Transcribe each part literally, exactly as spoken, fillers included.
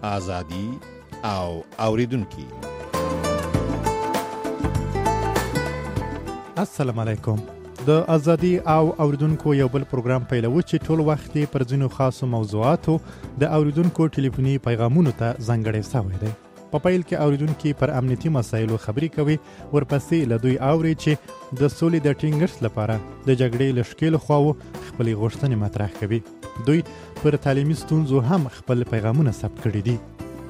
ازادي او اوریدونکو. السلام علیکم. د ازادي او اوریدونکو یو بل پروګرام پیلوي چې ټول وخت پر ځینو خاصو موضوعاتو د اوریدونکو ټلیفوني پیغامونو ته ځانګړی شوی دی. په پیل کې اوریدونکو پر امنیتي مسایلو خبري کوي، ورپسې له دوی اوري چې د سولې د ټینګښت لپاره د جګړې لشکېل خواو خپل غوښتنې مطرح کوي. دوی پر تعلیمي ستونزو هم خپل پیغامونه ثبت کړي دي.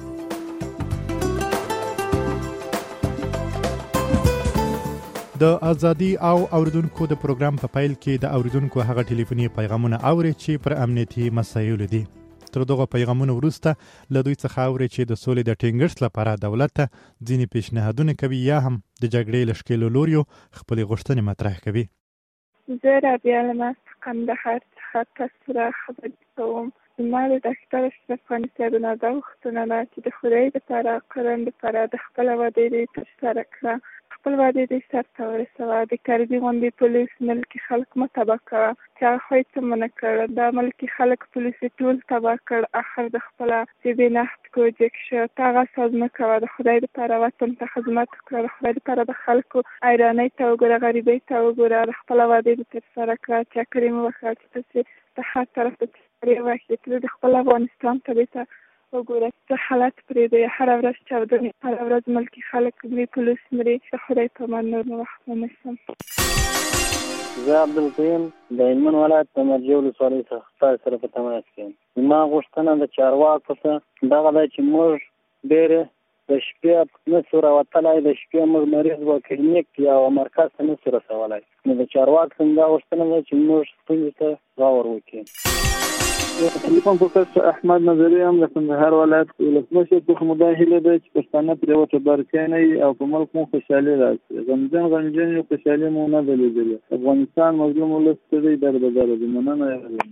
د ازادي او اوریدونکو د پروګرام په پیل کې د اوریدونکو هغه ټلیفوني پیغامونه اوري چې پر امنیتي مسایلو دي. تر دغه پیغامونو وروسته له دوی څخه اوري چې د سولې د ټینګښت لپاره دولت ته ځینې پیشنهادونه کوي یا هم د جګړې لشکېلو لوریو خپل غوښتنې مطرح کوي. زه رابعه له کندهار څخه تاسو را خبرې کوم. زما د ډاکټر اشرف غني صاحب نه دا غوښتنه ده چې د خدای دپاره قرن دپاره د خپله وعدې دې ترسره کړه، خپل وعدې دې سرته ورسوه. د کرزي غوندې پولیس ملکي خلک مه تباه کوه چې هغه خو یې څه ونه کړ. دا ملکي خلک پولیس یې ټول تباه کړ، اخر د خپله چې بې نخت کوجک شو. ته هغه ساز مه کوه، د خدای دپاره وطن ته خدمت وکړه، د خدای دپاره د خلکو حیرانۍ ته وګوره، غریبۍ ته وګوره، د خپله وعدې دې ترسره کړه. چکر یې مه وکړه چې تاسې د هر طرف ته چکرې وکړې. ته د خپل افغانستان ته ته وګوره څه حالت پرې دی. هره ورځ چاودنې، هره ورځ ملکي خلک مري، پولیس مري. د خدای په امان نور مو وخت ونیسم. زه عبدالقیوم د هلمند ولایت د مرجې ولسوالۍ څخه تاسو سره په تماس کې یم. زما غوښتنه د چارواکو څخه دغه ده چې موږ ډېرې د شپې نه شو راوتلی، د شپې موږ مریض و کلینیک یا مرکز ته نه شو رسولی. نو د چارواکو څخه دا غوښتنه ده چې موږ ستونزې ته غور وکړو. تلیفون پروفیسور احمد نظري هم د کندهار ولایت ولسمشر څخه مو دا هیله ده چې پښتانه پرې وتبارکۍ نه وي او په ملک مو خوشحالي راشي. غمجن غمجن یو خوشحالي مو نه ده لیدلې. افغانستان مظلوم ولس ته دی درد بدره دی. مننه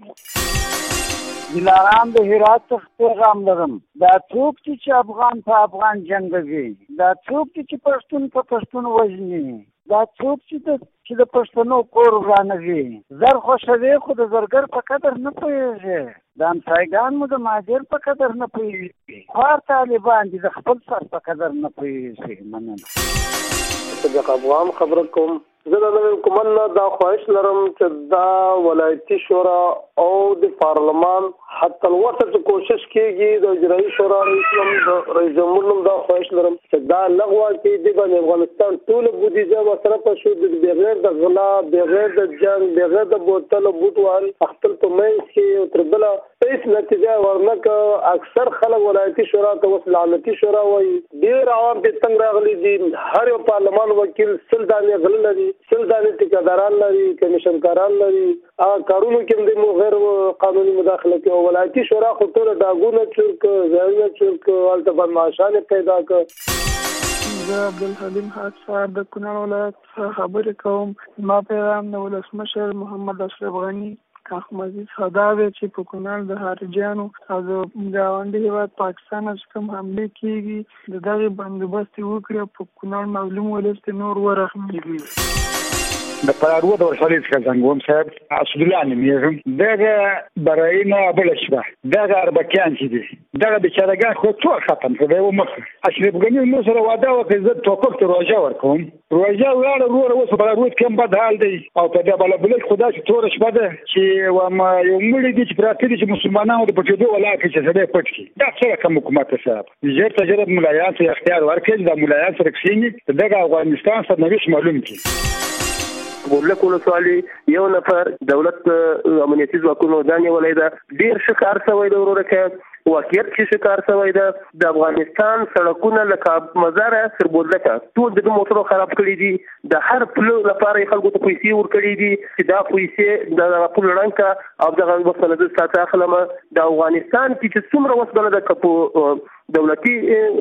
دلارام د هرات څخه پیغام لرم. دا څوک چې افغان په افغان جنګوي، دا څوک چې پښتون په پښتون وژني، دا څوک چې چې د پښتنو کور ورانوي. زر خوښوي خو د زرګر په قدر نه پوهېږي، د همسایګان مو د مهاجر په قدر نه پوهېږي. خوار طالبان دي د خپل سر په قدر نه پوهېږي. مننه. صدیق افغان خبره کوم. زه د نوي حکومت نه دا خواهش لرم چې دا ولایتي شورا او د پارلمان حتی الوسط چې کوشش کېږي د اجرایي شورا رئیس رئیس جمهور نوم دا خواهش لرم چې دا لغوه کړي. د باندې افغانستان ټوله بودیجه مصرفه شو، بغیر د غلا، بغیر د جنګ، بغیر د بوتل بوټ وهل خپل په منځ کې تر بله هېڅ نتیجه ورنکړه. اکثر خلک ولایتي شورا ته اوس لعنتي شورا وایي. ډېر عوام پرې تنګ راغلي دي. هر یو پارلمان وکیل سل دانې غله لري، سل دانې ټیکهداران لري، کمیشنکاران لري. هغه کارونو کې هم د غیر قانوني مداخله کوي. ولایتي شورا خو ټوله ډاګونه چور کړه، ځایونه چور کړه، هلته بدمعاشانې پیدا کړه. زه عبدالحلیم حاج صاحب د کونړ ولایت څخه خبرې کوم. زما پیغام د ولسمشر محمد اشرف غني کاخ مزید خدا دی چې په کونړ د خارجیانو او د ګاونډي هېواد پاکستان چې کوم حملې کېږي د دغې بندوبست یې وکړي او په کونړ مظلوم ولس ته نور ورحمېږي. د پرارو د ورسالې څخه زنګوم صاحب اسدالله نومېږم. دغه برایي نه بله شپه دغه اربکیان چې دي دغه بیچارهګان خو ټول ختم کړه. د یوه مخه اشرف غني موږ سره وعده وکړه زه ټوپک ته روژه ورکوم. روژه ولاړه وروره اوس په پرارو کې هم بد حال دی او په دې بلبلک خو داسې توره شپه ده چې وایم یو مړي دي چې پراته دي چې مسلمانانو د پټېدو ولاړ کړي چې سړی پټ کړي. دا څه رقم حکومت دی صاحب؟ ژر تر ژره ملایان ته اختیار ورکړي، د ملایان سره کښېني دغه افغانستان سرنوشت معلوم کړي. ګورلک ولسوالي یو نفر دولت امنیتي ځواکونو دا نیولی ده. ډېر ښه کار شوی ده وروره که واقعیت چې ښه کار شوی ده. د افغانستان سړکونه لکه مزاره تر بولدکه ټول د موټرو خراب کړي دي. د هر پلو لپاره یې خلکو ته پیسې ورکړي دي چې دا پیسې د دغه پل ړنګ او دغه وسله زه ساته اخلم. د افغانستان کې چې څومره وسله ده که په دولتي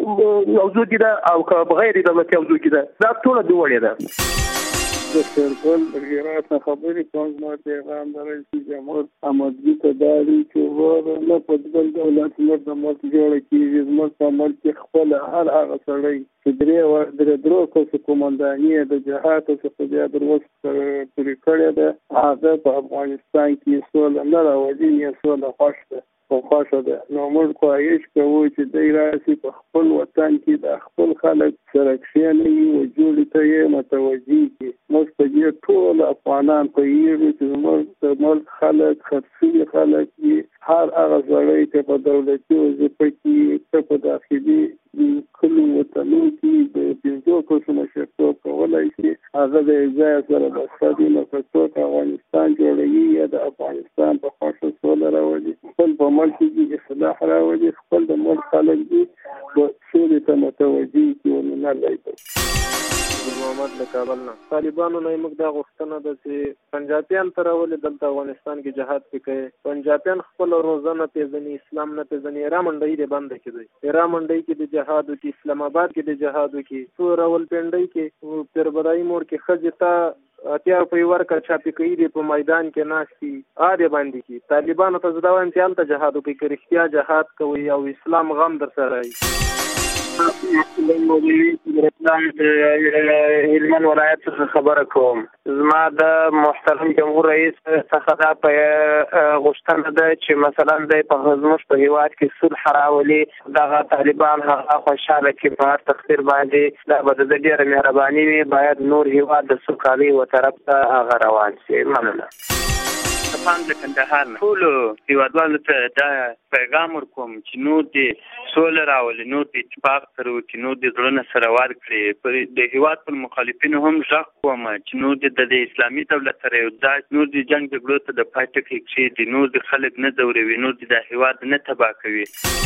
موضوع کې ده او که بغیر دولتي موضوع کې ده، دا ټوله دوړې ده. د شیرګل هرات نه خبرې کوم. زما پیغام د رئیس جمهور احمدي ته دا دی چې وروره نه په بل دولت نه د ملک جوړه کېږي. زموږ په ملک کې خپله هر هغه سړی چې درې درې درو کسو قومنداني د جهاد څخه بیا در اوسه پورې کړې ده، هغه په افغانستان کې سوله نه راولي، نه سوله خوښ ده. په خوښه ده. نو موږ خواهش کوو چې دی راشي په خپل وطن کې د خپل خلک سره کښېنوي او جوړې ته یې متوجه کړي. موږ په دې ټول افغانان پوهېږو چې زموږ د ملک خلک خرڅوي خلک دي. هر هغه سړی چې په دولتي وظیفه کې که په داخلي کلو وطنو کې د پنځو کسو مشرتوب کولی شي، هغه د یو ځای سره بسته دي. نو که څوک افغانستان جوړوي یا د افغانستان په خوښه سوله راولي، خپل په ملک کې اصلاح راولي، خپل د ملک خلک دي سولې ته متوجه کړي وننلی دی. محمد له کابل نه. طالبانو نه موږ دا غوښتنه ده چې پنجابیان ته راولي دلته افغانستان کې جهاد وکړي. پنجابیان خپل روزانه پیژني، اسلام نه پیژني. را منډۍ دې بنده کړي، را منډۍ کې د جهاد وکړي، اسلام آباد کې د جهاد وکړي، څو راولپنډۍ کې پیربدایي موړ کې ښځې ته اتیا روپۍ ورکړه چاپې کوي دې په میدان کې ناست دي ا دې باندې کې. طالبانو ته زه دا وایم چې هلته جهاد وکړي، که رښتیا جهاد کوي او اسلام غم در سره وي. هلمند ولایت څخه خبره کوم. زما د محترم جمهور رئیس څخه دا په غوښتنه ده چې مثلا د په زموږ په هیواد کې صلح راولي. دغه طالبان هغه خوشحاله کړي په هر تقدیر باندې، دا به د ډېره مهرباني وي. باید نور هیواد د سوکالۍ و طرف ته هغه روان شي. مننه. افغان د کندهار نه ټولو هیوادوالو ته دا پیغام ورکوم چې نور دې سوله راولي، نور دې اتفاق سره وکړي، نور دې زړونه سره ور کړي. د هیواد پر مخالفینو هم غږ کوم چې نور دې د اسلامي دولت سره یو ځای، نور دې جنګ جګړو ته د پای ټکی کښېږدي، نور دې خلک نه ځوروي، نور دې د هیواد نه تباه کوي.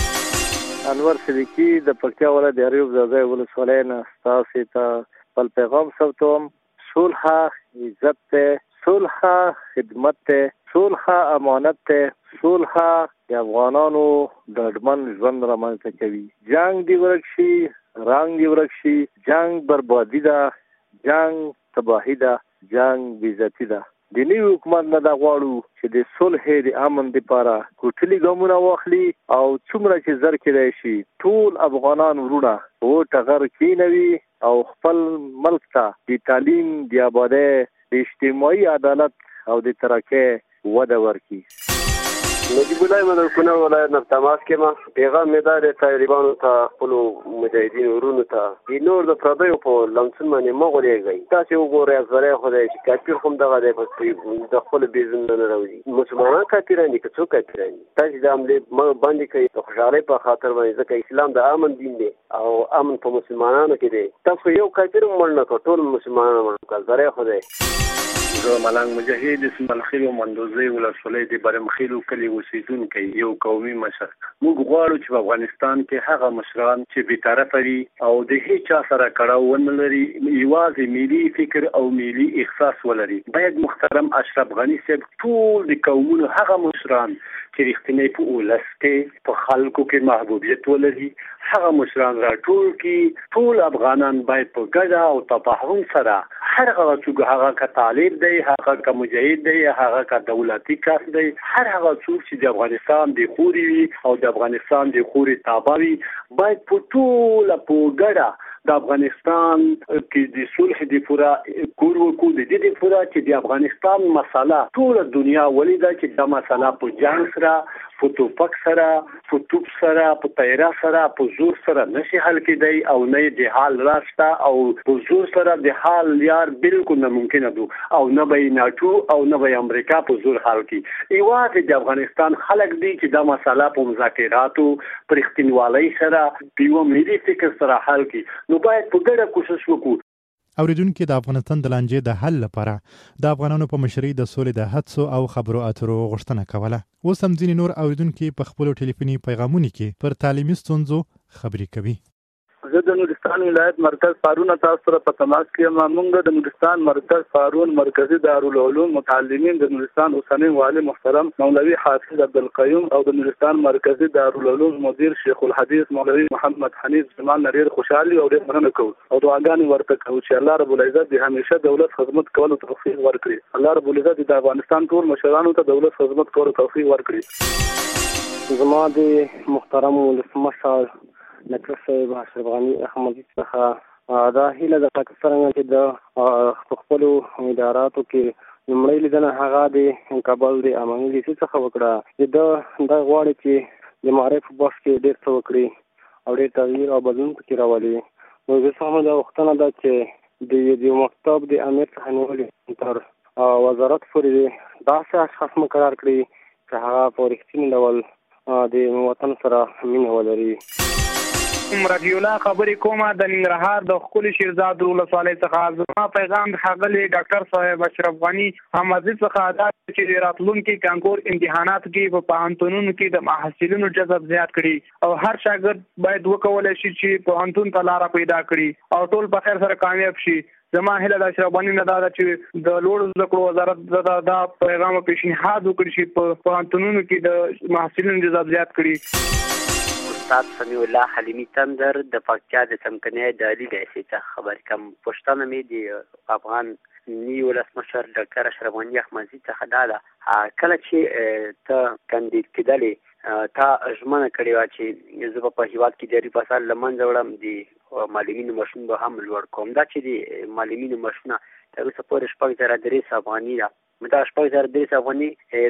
انور صدیقي د پکتیا ولایت د اریوب ځاځی ولسوالۍ نه ستاسې ته خپل پیغام ثبتوم. صلح عزت ته، صلح خدمت ته، صلح امانت ته، صلح د افغانانو ډاډمن ژوند رامنځته کوي. جنگ دی ورک شي، رنګ دی ورک شي، جنگ بربادي ده، جنگ تباهي ده، جنگ بېعزتي ده. د نوي حکومت نه دا غواړو چې د صلح د امن دپاره کوټلي ګامونه واخلي او څومره چې زر کېدای شي ټول افغانان ورونه په ټغر کېنوي او خپل ملک ته د تعلیم، د آبادۍ، د اجتماعي عدالت او د ترقۍ وده ورکړي. نجیب الله من کونړ ولایت نه تماس کې ما پیغام مې دا دی طالبانو ته، خپلو مجاهدینو ورونو ته، د نور د پردیو په لمسون باندې مه غولېږئ. تاسې وګورئ زری خدای چې کافر هم دغه دی د خپلو بېزونو نه راوځي. مسلمانان کافران دي که څوک کافران دي، تاسې د حملې مه باندې کوئ د خوشحالۍ په خاطر باندې، ځکه اسلام د امن دین دی او امن په مسلمانانو کې دی. تاسو یو کافر هم مړ نه کړ، ټول مسلمانان مړ کړل. زری خدای. زه ملنګ مجاهد اسماعیل خیل مندوزی ولسوالۍ د برمخیلو کلي اوسېدونکی یو قومي مشر. موږ غواړو چې په افغانستان کې هغه مشران چې بېطرفه وي او د هېچ چا سره کړاو ونه لري، یوازې ملي فکر او ملي احساس ولري. باید محترم اشرف غني صاحب ټول د قومونو هغه مشران چې رښتینی په ولس کې په خلکو کې محبوبیت ولري، هغه مشران راټول کړي. ټول افغانان باید په ګډه او تفاهم سره، هر هغه څوک، هغه که طالب دی، هغه که مجاهد دی، هغه که دولتي کس دی، هر هغه څوک چې د افغانستان د خوري وي او د افغانستان د خوري تابع وي، باید په ټوله په ګډه د افغانستان کې د صلح د پوره کور وکړو. د دې د پوره چې د افغانستان مسله ټوله دنیا ولیده چې دا مسله په جنګ سره، په توپک سره، په توپ سره، په تیره سره، په زور سره نشي حل کېدی او نه د حال راشته او په زور سره د حال یار بالکل ناممکنه ده او نه به ناټو او نه به امریکا په زور حل کړي. یوازې د افغانستان خلک دي چې دا مسله په مذاکراتو په رښتینوالۍ سره په یوه ملي فکر سره حل کړي. نو باید په ګډه کوشش وکړو. اوریدونکو د افغانستان د لانجې د حل لپاره د افغانانو په مشرۍ د سولې د هڅو او خبرو اترو غوښتنه کوله. اوس هم ځینې نور اوریدونکي په خپلو ټلیفوني پیغامونو کې پر تعلیمي ستونزو خبرې کوي. زه د نورستان ولایت مرکز فارون تاسو سره په تماس کې یم. موږ د نورستان مرکز فارون مرکزی دارالعلوم متعلمین د نورستان اوسنی والی محترم مولوي حافظ عبدالقیوم او د نورستان مرکزی دارالعلوم مدیر شیخ الحدیث مولوي محمد حنیف زمان ډېر خوشحالي او ډېر مننه کوو او دعاګانې ورته کوو چې الله رب العزت د همیشه دولت خدمت کولو توفیق ورکړي. الله رب العزت د افغانستان ټول مشرانو ته دولت خدمت کولو توفیق ورکړي. زما د محترم ولسمشر نکر صاحب اشرف غني احمدي څخه دا هیله ده چې څنګه چې د خپلو اداراتو کې لومړی لیدنه هغه د کابل د اماني لیسې څخه وکړه. د دا غواړي چې د معارف په بخش کې ډېر څه وکړي او ډېر تغییر او بدلون پکې راولي. نو زه څه دا غوښتنه ده چې د یو مکتب د امیر څخه نیولې تر وزارت پورې داسې اشخاص مقرر کړي چې هغه په رښتیني ډول د وطن سره مینه ولري. رضی الله خبرې کومه د ننګرهار د ښکلي شیرزاد ولسوالۍ څخه. زما پیغام د ښاغلي ډاکټر صاحب اشرف غني حمازي څخه دا چې د راتلونکي کانکور امتحاناتو کې په پوهنتونونو کې د محصلینو جذب زیات کړي او هر شاګرد باید وکولی شي چې پوهنتون ته لاره پیدا کړي او ټول په خیر سره کامیاب شي. زما هیله د اشرف غني نه دا ده چې د لوړو زده کړو وزارت دا پیغام او پیشنهاد وکړي چې په پوهنتونونو کې د محصلینو جذب زیات کړي. استاد سمیع الله حلیمی تندر د پکتیا د څمکنۍ د علي لیسې څخه خبرې کوم. پوښتنه مې د افغان نی ولسمشر ډاکټر اشرف غني حمازي څخه دا ده کله چې ته کاندید کېدلې تا ژمنه کړې وه چې زه به په هېواد کې جاري فساد له منځه وړم، د معلمینو مشن به هم لوړ کوم. دا چې د معلمینو مشنه تر اوسه پورې شپږ زره درې سوه افغاني ده. دا شپږ زره درې سوه افغاني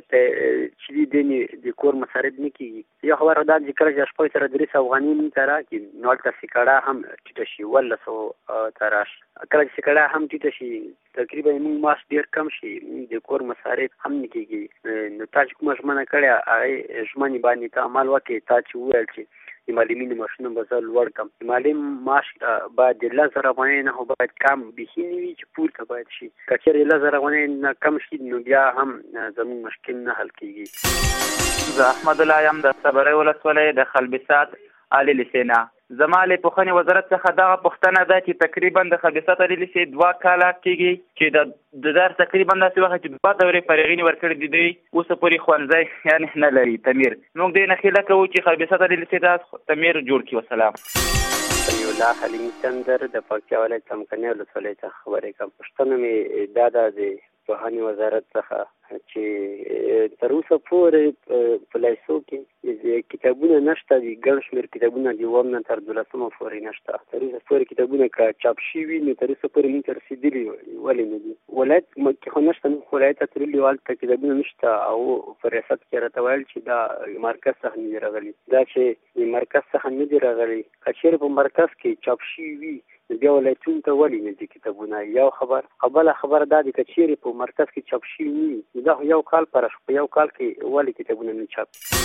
چې دي د کور مصارف نه کېږي. یو خبره دا چې کله چې شپږ زره درې سوه افغاني موږ ته راکړي نو هلته سکړه هم ټیټه شي، اوولس سوه ته راشي. کله چې سکړه هم ټیټه شي تقریبا موږ معاش ډېر کم شي، د کور مصارف هم نه کېږي. نو تا چې کومه ژمنه کړې هغې ژمنې باندې ته عمل وکړې. تا چې وویل چې د معلمینو معاشونه به زه لوړ کړم. د معلم معاش باید د لس زره افغانۍ نه خو باید کم بیخي نه وي چې پورته باید شي. که چېرې لس زره افغانۍ نه کم شي نو بیا هم زموږ مشکل نه حل کېږي. زه احمد الله یم د صبرۍ ولسوالۍ د خلبسات علي لیسې نه. زما له پوهنې وزارت څخه دغه پوښتنه ده چې تقریبا د خلبسات علي لیسې دوه کاله کېږي چې د درس تقریبا داسې وخت چې دوه دورې فارغینې ورکړي دي، دوی اوسه پورې ښوونځی یعنې نه لري تمیر. موږ دې نه هیله کوو چې خلبسات علي لیسې دا تمیر جوړ کړي. وسلام. سمیع الله حلیمی تندر د پکتیا ولایت څمکنۍ ولسوالۍ څخه خبرې کوم. پوښتنه مې دا ده د پوهنې وزارت څخه چې تر اوسه پورې په لیسو کې کتابونه نشته دي، ګڼ شمېر کتابونه د اووم نه تر دولسمه پورې نشته. تر اوسه پورې کتابونه که چاپ شوي نو تر اوسه پورې موږ ته رسېدلي ولې نه دي. ولایت کې خو نشته، موږ ولایت ته تللي وو هلته کتابونه نشته او په ریاست کې راته ویل چې دا مرکز څخه نه دي راغلي. دا چې د مرکز څخه نه دي راغلي که چېرې په مرکز کې چاپ شوي وي بیا ولایتونو ته ولې نه دي کتابونه. یو خبر بله خبره دا ده که چېرې په مرکز کې چاپ شوي وي دا یو کال پر په یو کال کې ولې کتابونه نه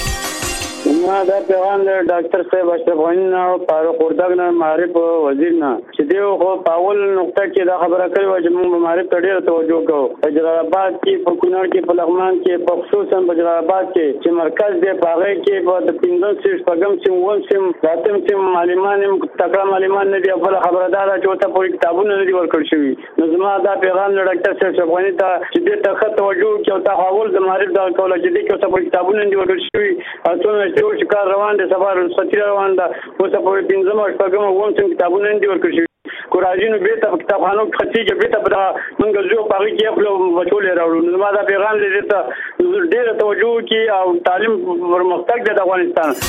چاپ. ما دا پیغام د ډاکټر صاحب اشرف غني نه او فاروق وردګ نه معارف وزیر نه چې دی خو په اول نقطه کې دا خبره کړې وه چې موږ به معارف ته ډېره توجه کوو. په جلال آباد کې، په کونړ کې، په لغمان کې، په خصوصا په جلال آباد کې چې مرکز دی په هغې کې به د پنځم صنف، شپږم صنف، اووم صنف، اتم صنف معلمان هم تکړه معلمان نه دي. او بله خبره دا ده چې ورته پورې کتابونه نه دي ورکړل شوي. نو زما دا پیغام د ډاکټر صاحب اشرف غني ته چې دې ته ښه توجه وکړي او تا اول د معارف دغه کوله چې دې کې ورته پورې کتابونه نه دي ورکړل شوي. او څو میاشتې وشي کار روان دی، سبا رخصتي روان ده، اوسه پورې پنځم او شپږم او اووم صنف کتابونه نه دي ورکړل شوي. کو راځي نو بېرته په کتابخانو کې خرڅېږي، بېرته په دغه موږ ځو په هغې کې اخلو بچولې راوړو. نو زما دا پیغام دی دې ته ډېره توجه وکړي او تعلیم پرمختګ دی د افغانستان.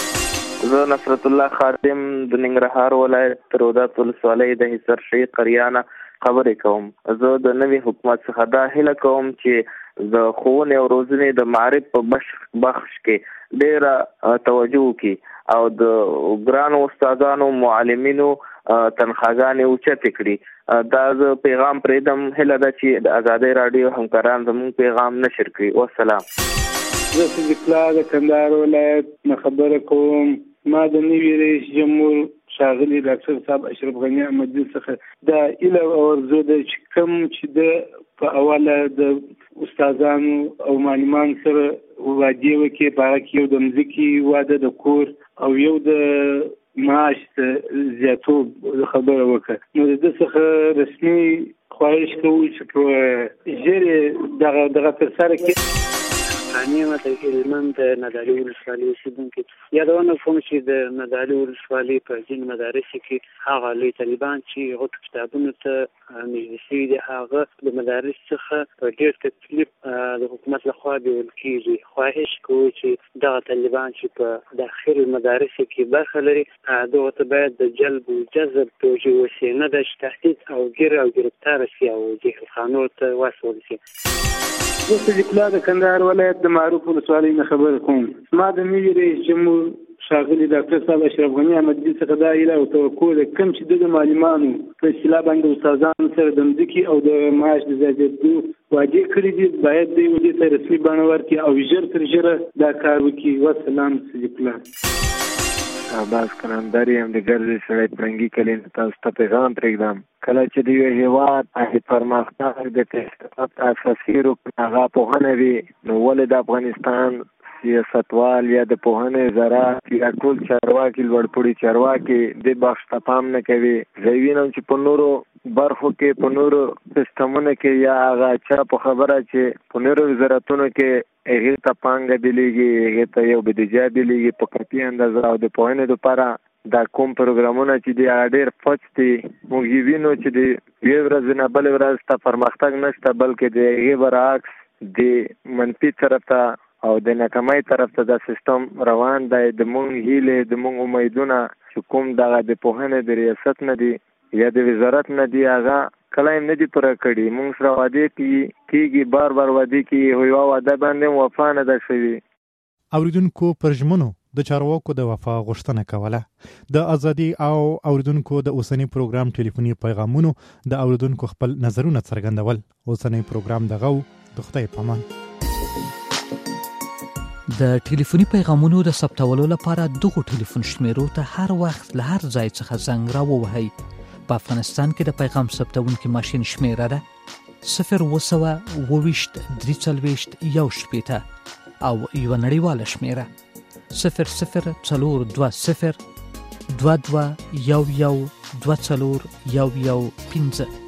زه نصرت الله خادم د ننګرهار ولایت رودات ولسوالۍ د حصر شهید قریه نه خبرې کوم. زه د نوي حکومت څخه دا هیله کوم چې د ښوونې او روزنې د معارف په بخش کې ډېره توجه وکړي او د ګرانو استادانو معلمینو تنخواګانې اوچتې کړي. دا زه پیغام پرېږدم. هیله ده چې د ازادۍ راډیو همکاران زموږ پیغام نشر کړي. والسلام. زه صدیق الله د کندهار ولایت نه خبره کوم. ما د نوي رئیس جمهور ښاغلي ډاکټر صاحب اشرف غني احمدي څخه دا هیله او ارزو ده چې کوم چې د په اوله د استادانو او معلمانو سره وعدې وکړي، په هغه کې یو د مځکې واده، د کور او یو د معاش زیاتوب خبره وکړه. نو د ده څخه رسمي خواهش کوو چې په ژر یې دغه دغه ترسره کړي. ثانیه ما د هلمند د ندالي ولسوالۍ اوسېدونکی یادونه کوم چې د ندالي ولسوالۍ په ځینو مدارسو کې هغه لوی طالبان چې هغو کتابونو ته نږدې شوي دي هغه د مدارس څخه په ډېر تکلیف د حکومت لخوا بیول کېږي. خواهش کوو چې دغه طالبان چې په داخل مدارسو کې برخه لري دغو ته باید د جلب و جذب توجیه وشي، نه د تهدید او ګیر او ګرفتاره شي او جهلخانو ته واچول شي. زه صدیق الله د کندهار ولایت د معروف ولسوالۍ نه خبره کوم. ما د نوي رئیس جمهور ښاغلي ډاکټر صاحب اشرف غني احمدزي څخه دا هیله او توقع ده کوم چې د معلمانو په اصطلاح باندې استادانو سره د مځکې او د معاش د زیاتېدو وعدې کړي دي باید دوی ودې ته رسمي بڼه ورکړي او ژر تر ژره دا کار وکړي. وسلام. صدیق الله عباس قلندر یم د ګرځې سړی پرنګي کلي تاسو ته پیغام پرېږدم. کله چې د یو هېواد د پرمختګ د تحقیقات اساسي رکن هغه پوهنه وي نو ولې د افغانستان سیاستوال یا د پوهنې وزارت یا ټول چارواکي لوړپوړي چارواکي دې بخش ته پام نه کوي. زه وینم چې په نورو برخو کې په نورو سیستمونو کې یا هغه چا په خبره چې په نورو وزارتونو کې هغې ته پانګه بلیږي، هغې ته یو بودیجه بلیږي په قطعي اندازه او د پوهنې دپاره دا کوم پروګرامونه چې دی هغه ډېر پچ دي. موږ یې وینو چې د یوې ورځې نه بلې ورځ ته پرمختګ نشته بلکې د هغې برعکس د منفي طرف ته او د ناکامۍ طرف ته دا سیستم روان دی. د مونږ هیلې د مونږ امیدونه چې کوم دغه د پوهنې د ریاست نه دي یا د وزارت نه دي هغه کله هم نه دي پوره کړي. مونږ سره وعدې کېږي بار بار وعدې کېږي خو یوه وعده باندې وفا نه ده شوې. اوریدونکو پر ژمنو د چارواکو د وفا غوښتنه کوله. د ازادي او اوریدونکو د اوسنی پروګرام ټلیفوني پیغامونو د اوریدونکو خپل نظرونه څرګندول. اوسنی پروګرام دغه د خدای په امان. د ټلیفوني پیغامونو د ثبتولو لپاره دغه ټلیفون شمیرو ته هر وخت له هر ځای څخه زنګ راووهئ. په افغانستان کې د پیغام ثبتونکي ماشین شمیره ده صفر اوه سوه اوه ویشت درې څلوېښت یو شپېته او یوه نړیواله شمیره صفر صفر څلور دوه صفر دوه دوه یو یو دوه څلور یو یو پنځه.